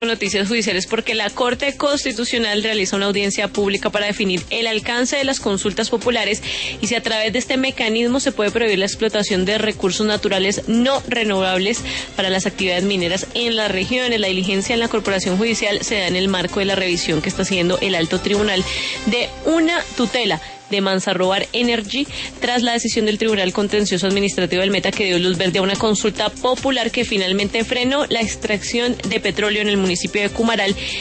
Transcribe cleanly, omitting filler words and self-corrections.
Noticias judiciales porque la Corte Constitucional realiza una audiencia pública para definir el alcance de las consultas populares y si a través de este mecanismo se puede prohibir la explotación de recursos naturales no renovables para las actividades mineras en las regiones. La diligencia en la Corporación Judicial se da en el marco de la revisión que está haciendo el Alto Tribunal de una tutela de Manzarrobar Energy tras la decisión del Tribunal Contencioso Administrativo del Meta que dio luz verde a una consulta popular que finalmente frenó la extracción de petróleo en el municipio de Cumaral